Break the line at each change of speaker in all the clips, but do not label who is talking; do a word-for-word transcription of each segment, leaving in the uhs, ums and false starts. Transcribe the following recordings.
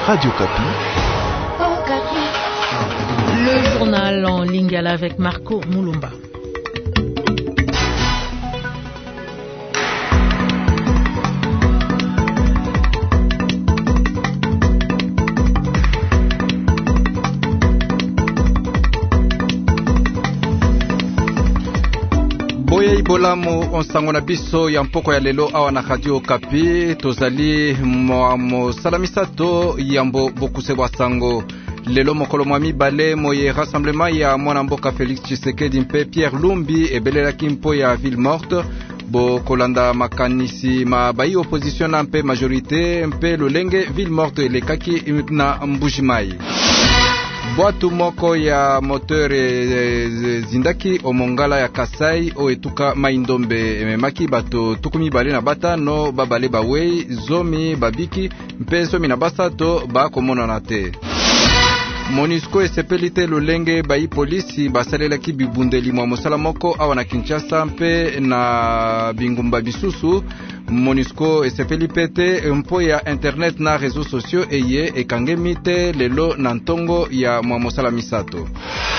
Radio Kapi.
Oh, Kapi. Le journal en lingala avec Marco Mulumba.
Bolamu onsango na biso ya mpoko ya lelo awa na Radio Kapi tozali mo salamisato yambo bokuse bwa sango lelo mokolo mwa mibale moye rassemblement ya mwana mboka Félix Tshisekedi mpe Pierre Lumbi ebelelaki mpo ya ville morte bo kolanda makanisi mabayi opposition na mpe majorité mpe lolenge ville morte elekaki na Mbujimai. Bwatu moko ya moteur e, zindaki omongala ya Kasai o etuka maindombe ememaki bato tukumi bale na batano babale bawei zomi babiki mpe somi na basato bakomona na te. MONUSCO esepeli te lolenge bayi polisi basalelaki bibundeli mwa mosala moko awa na Kinshasa mpe na bingumba bisusu. MONUSCO esepeli pete mpo ya internet na réseaux sociaux eye ekangemi te lelo na ntongo ya mwa mosala misato.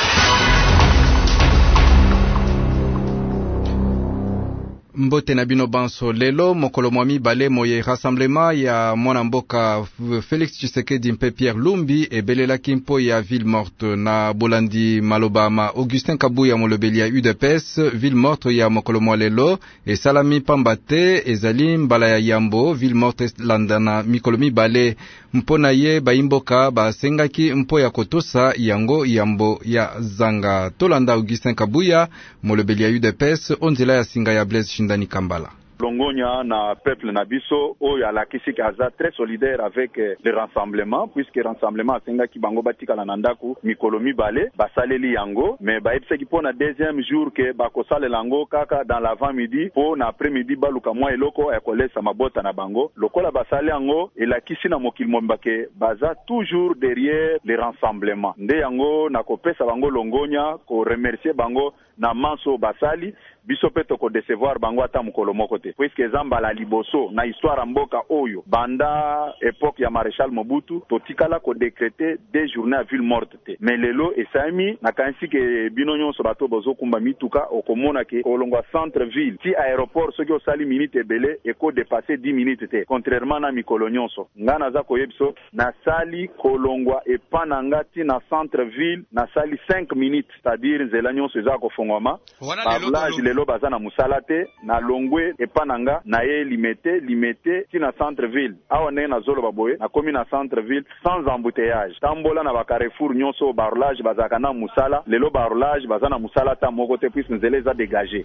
Mbote na bino banso lelo mokolo mwa mibale moye rassemblement ya mwana mboka Félix Tshisekedi mpe Pierre Lumbi ebelelaki mpo ya ville morte na bolandi maloba ma Augustin Kabuya molobeli ya U D P S. Ville morte ya mokolo mwa lelo esalami pamba te ezali mbala ya yambo ville morte landana mikolo mibale mpona ye bayimboka basengaki mpo ya kotosa yango yambo ya zanga. Tolanda Augustin Kabuya molobeli ya U D P S onzela ya singa ya Blaise Shindani Kambala.
Longonia na peuple na biso oyo alakisi kaza très solidaire avec eh, le rassemblement puisque rassemblement asenga ki bango batika na nandaku mikolo mibale basaleli yango mais baebisaki po na deuxième jour ke bakosala lango kaka dans l'avant-midi po na après-midi baluka mwa eloko ya kolesa mabota na bango lokola basali yango elakisi na mokili momba ke baza toujours derrière le rassemblement nde yango na kopesa bango longonia ko remercier bango na manso basali biso pe toko décevoir bango ata mokolo moko te puisque ezamba la liboso na histoire mboka oyo banda époque ya Maréchal Mobutu totikala ko décréter des journées à ville morte te mais lelo esami na kansi ke bino nyonso bato bozo kumba mituka okomona ke kolongwa centre ville ti aéroport soki osali minute ebele eko dépasser dix minutes te contrairement na mikolo nyonso ngana za koyebso na sali kolongwa epananga ti na centre ville na sali cinq minutes c'est-à-dire nzela nyonso eza kofongwama parlage lelo baza na musala te na longwe epananga na ye limité limité ti na centre ville awa ne na zolo baboye na komi na centre ville sans embouteillage tambola na ba Carrefour nyonso barrelage bazaka na musala lelo barrelage baza na musala ta moko te puisque nzela eza dégagé.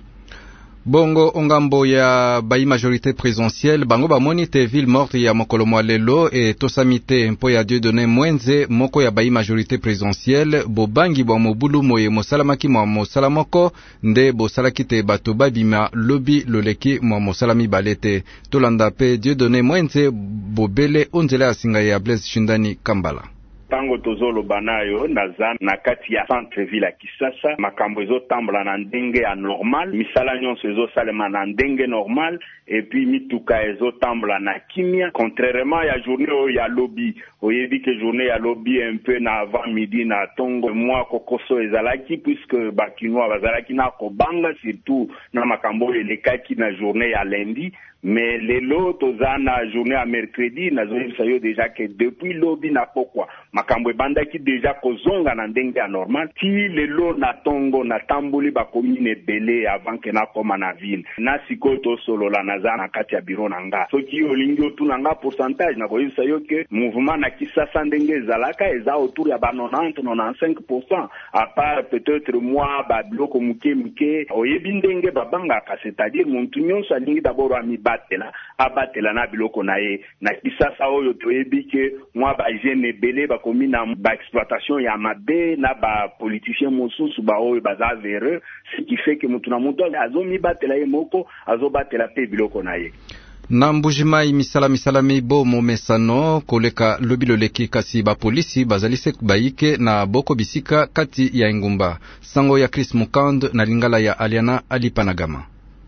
Bongo ongambo ya bayi majorité présidentielle bango bamoni te ville morte ya mokolo mwa lelo e tosamite mpo ya Dieudonné Mwenze moko ya bayi majorité présidentielle bobangi bwa mobulu moye mosalamaki mwa mosala moko nde bosalaki te bato babima lobi loleki mwa mosala mibale te. Tolanda pe Dieudonné Mwenze bobele onzela ya singa ya Blaise Shindani Kambala.
Tango tozolo banayo naza na kati ya centre ville ya Kisasa makambo ezo tambla na ndenge ya normal misala nyonso ezo salema na ndenge normal et puis mituka ezo tambla na kimia contrairement ya journée oyo ya lobby oyebi ke journée ya lobby un peu na avant midi na tongo mwa kokoso ezalaki puisque bakinois bazalaki na kobanga surtout na makambo elekaki na journée ya lundi. Mais lelo toza na journée à mercredi nazoyebisa yo déjà que depuis lobby na pokwa makambo ebandaki déjà kozonga na ndenge ya normal ti lelo na tongo na tamboli bakomine ebele avant ke nakoma na ville na sikoyo tosolola naza na kati ya biro na nga soki olingi otuna nga pourcentage nakoyebisa yo ke mouvement na Kisasa ndenge ezalaka eza autour ya ba quatre-vingt à quatre-vingt-quinze pour cent à part peut-être moi babiloko muke muke oyebi ndenge babangaka c'est-à-dire muntu nyonso alingi d'abord ami batela abatela na biloko na ye na Kisasa oyo toyebi ke mwa ba jeune ebele bakomi na ba exploitation ya mabe na ba politicien mosusu ba oyo baza vere ce qui fait que mutu na mutu azomi batela ye moko azobatela pe biloko na ye.
Na Mbujimai misala misala mibo momesano koleka lobilo leki kasi ba polisi bazalise kubayike na boko bisika kati ya ingumba sango ya Chris Mukand na lingala ya Aliana Alipanagama.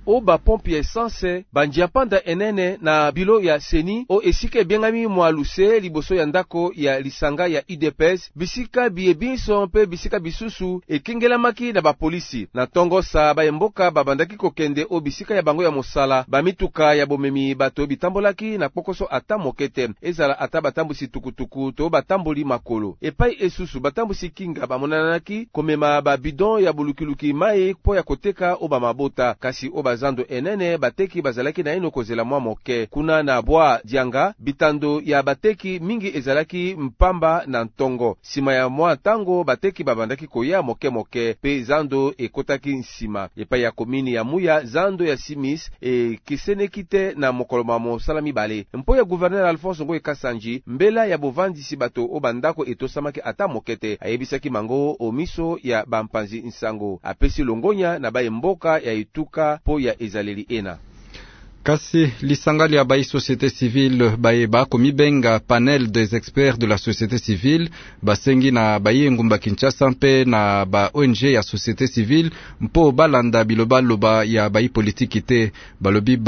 o ba pompe ya essence banjia panda enene na bilo ya seni o esika ebiengami mwaluse liboso ya ndako ya lisanga ya I D P S bisika biye binso mpe bisika bisusu ekengelamaki na bapolisi na tongo sa bayemboka babandaki kokende o bisika ya bango ya mosala bamituka ya bomemi bato bitambolaki na pokoso ata mokete ezala ata batambusi tukutuku to batamboli makolo epai esusu batambusi kinga bamonanaki komema babidon ya bulukiluki mai po ya koteka o bamabota kasi o bazando enene bateki bazalaki na ino kozela mwa moke kuna na bwa dianga bitando ya bateki mingi ezalaki mpamba na ntongo sima ya mwa tango bateki babandaki koya moke moke pe zando ekotaki nsima epai ya komini ya muya zando ya simis e kisenekite na mokoloma mosala mibale mpo ya gouverneur Alphonse Ngoyi Kasanji mbela ya bovandisi bato o bandako etosamaki ata mokete ayebisaki mango o miso ya bampanzi nsango apesi longonya na baye mboka ya ituka po ya ezaleli ena.
Kasi lisangali ya bayi société civile baye bako mibenga panel des experts de la société civile basengi na bayi ngumba Kinshasa mpe na ba O N G ya société civile mpo balanda biloba loba ya bayi politiki te balobi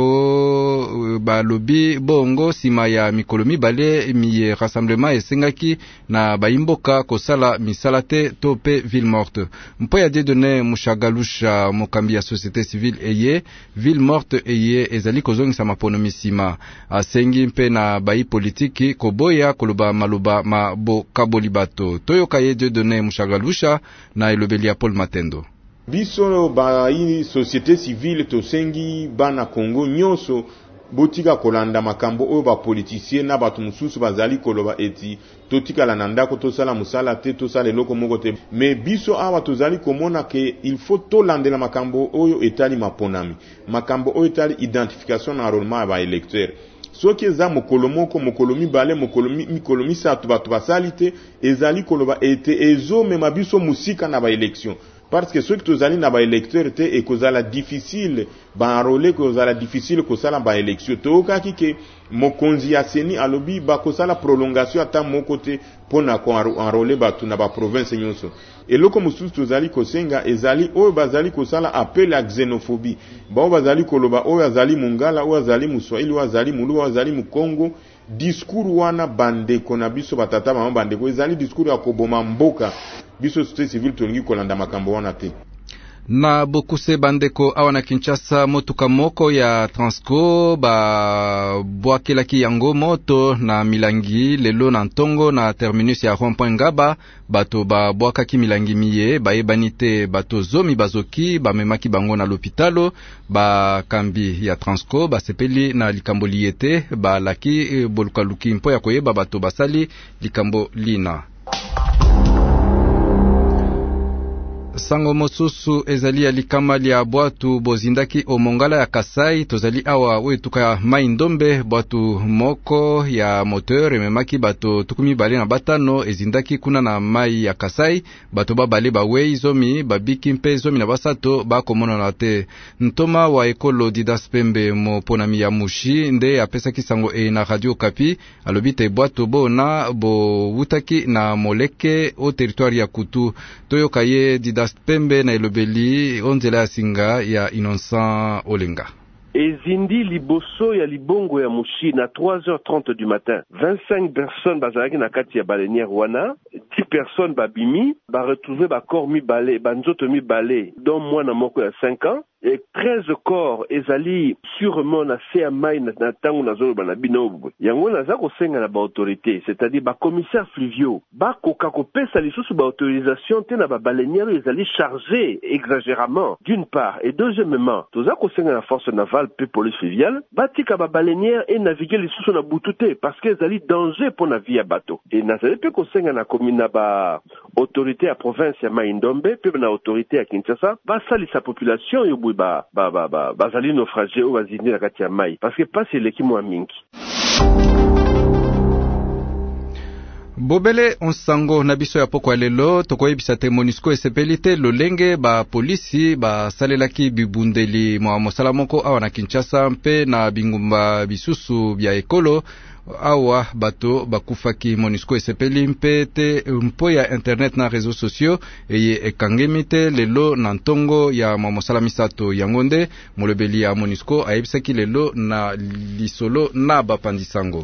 bango balobi bongo sima ya mikolo mibale mi rassemblement esengaki na bayi mboka kosala misala te to pe ville morte mpo ya Dieudonné Mushagalusha mokambi ya société civile eye ville morte eye ezali kozongisa maponomi sima asengi mpe na bayi politiki koboya koloba maloba mabokaboli bato toyoka ye Dieudonné Mushagalusha na elobeli ya Paul Matendo.
Biso bayi société civile tosengi bana Kongo nyonso botika kolanda makambo oyo ba politicien na bato mususu bazali koloba eti totikala na ndako tosala musala te tosala eloko moko te me biso awa tozali komona ke il faut tolandela makambo oyo etali maponami makambo oyo etali identification na enrôlement ya ba électeur soki eza mokolo moko mokolo mibale mokolo mikolo misato bato basali te ezali koloba ete ezomema biso musika na ba élection parce que ceux qui tozali na ba électeur te e kozala difficile ba enrôler kozala difficile kosala ba élection tokaki ke mokonzi ya seni alobi ba kosala prolongation ata moko te pona ko enrôler bato na ba province nyonso eloko mususu tozali kosenga ezali oyo bazali kosala appel à xénophobie ba bazali koloba oyo azali mungala oyo azali muswahili oyo azali mulu oyo azali mukongo discours wana bandeko na biso batata mama bandeko ezali discours ya koboma mboka biso société civile tolingi kolanda makambo wana te.
Na bokuse bandeko awa na Kinshasa motuka moko ya Transco ba bwakelaki yango moto na milangi lelo na ntongo na terminus ya rond-point Ngaba bato ba bwakaki milangi miye bayebani te bato zomi bazoki bamemaki bango na lopitalo ba kambi ya Transco basepeli na likambo liyete balaki bolukaluki mpo ya koyeba bato basali likambo lina. Sango mosusu ezali ya likama lia bwatu bozindaki o Mongala ya Kasai tozali awa wetuka mai ndombe bwatu moko ya moteur ememaki bato tukumi bale na batano ezindaki kuna na mai ya Kasai bato babale bawei zomi babiki mpe zomi na basato bakomona na te ntoma wa ekolo Didas Pembe mo ponami ya mushi nde apesaki sango e na Radio Kapi alobite bwatu bona bo wutaki na moleke o territoire ya Kutu toyoka ye Didas Pembe na elobeli onzela ya singa ya Innocent Olenga.
Ezindi liboso ya libongo ya mushi na trois heures trente du matin. vingt-cinq personnes bazalaki na kati ya balenière wana, dix personnes babimi, ba retrouver ba corps mi balé, ba nzoto mi balé, dont mwana moko ya cinq ans. Et treize corps ezali sûrement na se ya mai na tango na zolo bana binobo yango naza kosenga na ba autorité c'est-à-dire ba commissaire fluviaux ba koka kopesa lisusu ba autorisation te na ba baleinière ezali chargé exagérément d'une part et deuxièmement toza kosenga na force navale pe police fluviale batika ba baleinière et naviguer lisusu na bututé parce que ezali danger pour na vie ya bateau et nazali pe kosenga na commune na ba autorité à province ya Mai-Ndombe pe na autorité à Kinshasa ba sali sa population yo ba ba ba ba bazali naufragé ou bazini na kati ya mai parce que pas c'est l'équipe moi mingi.
Bobele onsango na biso ya poko lelo tokoyebisa te MONUSCO esepelite lolenge ba polisi ba salelaki bibundeli mwa mosala moko awa na Kinshasa mpe na bingumba bisusu bya ekolo awa bato bakufaki. MONUSCO esepeli mpete mpo ya internet na réseaux sociaux eye ekangemi te lelo na ntongo ya mosala misato yango nde molobeli ya MONUSCO ayebisaki lelo na lisolo na bapandisango.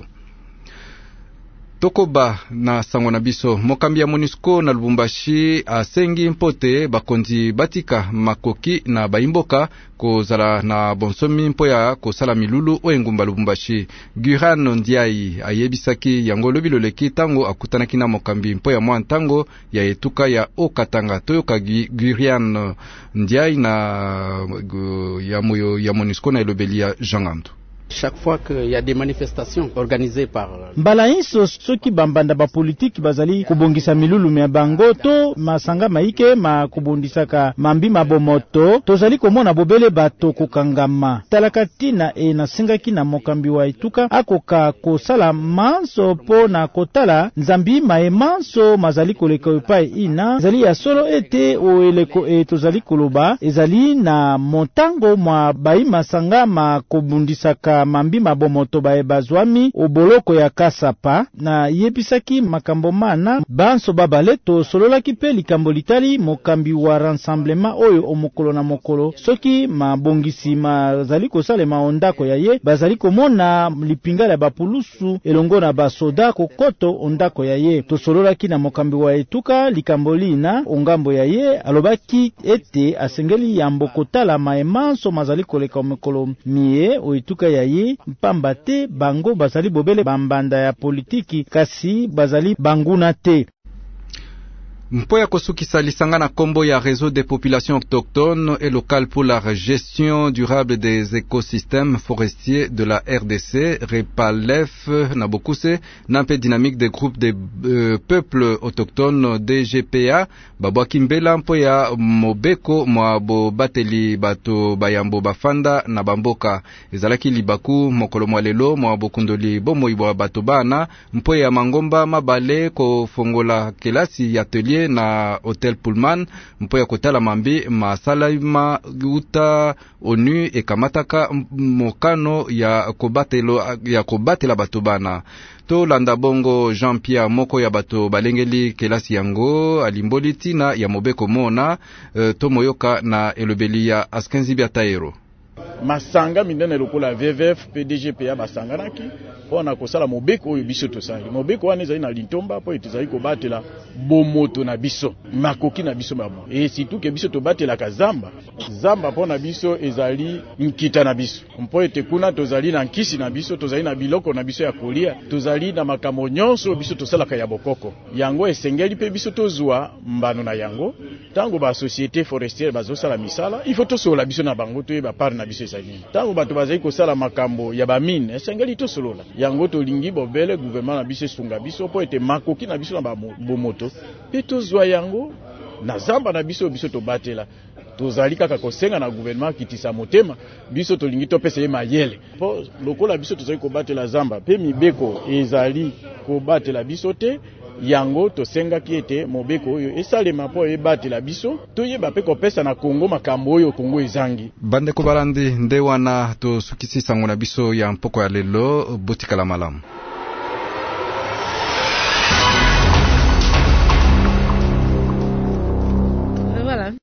Tokoba na sango na biso mokambi ya MONUSCO na Lubumbashi asengi mpote bakonzi batika makoki na baimboka kozala na bonsomi mpo ya kosala milulu o engumba Lubumbashi. Guran Ndiaye ayebisaki yango lobi loleki tango akutanaki na mokambi mpo ya mwa ntango ya etuka ya Okatanga. Toyoka Guran Ndiaye na ya moyo ya MONUSCO na elobeli ya Jangandu.
Chaque fois qu'il y a des manifestations organisées par
mbala inso soki bambanda ba politique bazali kubongisa milulu me bangoto masanga maike ma kubundisaka mambi mabomoto tozali komona bobele bato kokangama talakatina e nasengaki na mokambi wa etuka akoka kosala manso po na kotala nzambi maemanso mazali koleka epai ina zali ya solo ete oeleko e tozali koloba ezali na montango mwa bai masanga ma kubundisaka mambi mabomoto bae bazwami oboloko ya kasapa na yebisaki makambo mana banso babaleto sololaki pe likambo litali mokambi wa rassemblement oyo omokolo na mokolo soki mabongisi mazali kosalema ondako ya ye bazali komona lipingala ya bapulusu elongo na basoda kokoto ondako ya ye. Tosololaki na mokambi wa etuka likambo lina ongambo ya ye alobaki ete asengeli yambo kotala maemanso mazali koleka omokolo mie o etuka ya ye mpamba te bango bazali bobele bambanda ya politiki kasi bazali banguna te.
Mpo ya kosukisa lisanga na kombo ya réseau des populations autochtones et locales pour la gestion durable des écosystèmes forestiers de la R D C, REPALEF na Bokuse, na mpe dynamique des groupes des euh, peuples autochtones D G P A, babwaki mbela mpo ya mobeko mwa bobateli bato bayambo bafanda na bamboka. Ezalaki libaku mokolo mwa lelo mwa bokundoli bomoi bwa bato bana mpo ya mangomba mabale kofongola kelasi ya atelier na Hotel Pullman mpo ya kotala mambi masalama uta onu ekamataka mokano ya kobatelo ya kobatela bato bana. To landa bongo Jean-Pierre moko ya bato balengeli kelasi yango alimboli tina ya mobeko mona uh, to moyoka na elobeli ya Askenzi Biataero.
Masanga mindene lokola V V F P D G P A basanganaki pona kosala mobeko oyo biso tosali mobeko wana ezali na lintomba po etezali kobatela bomoto na biso makoki na biso mamo et surtout ke biso tobatela ka zamba zamba pona biso ezali nkita na biso mpo ete kuna tozali na nkisi na biso tozali na biloko na biso ya kolia tozali na makambo nyonso biso tosalaka ya bokoko yango esengeli pe biso tozwa mbano na yango tango ba société forestière bazosala misala il faut tosola biso na bango to ba part na biso ezali tango bato bazali kosala makambo ya ba mine esengeli tosolola yango tolingi bobele gouvernement na biso sunga biso po ete makoki na biso na bomoto pe tozwa yango na zamba na biso biso tobatela tozali kaka kosenga na gouvernement kitisa motema biso tolingi topesa ye mayele po lokola biso tozali kobatela zamba pe mibeko ezali kobatela biso te yango tosengaki ete mobeko oyo esalema po ebatela biso toyeba pe kopesa na Kongo makambo oyo Kongo ezangi.
Bande ko balandi nde wana tosukisi sango na biso ya mpoko ya lelo botikala malamu.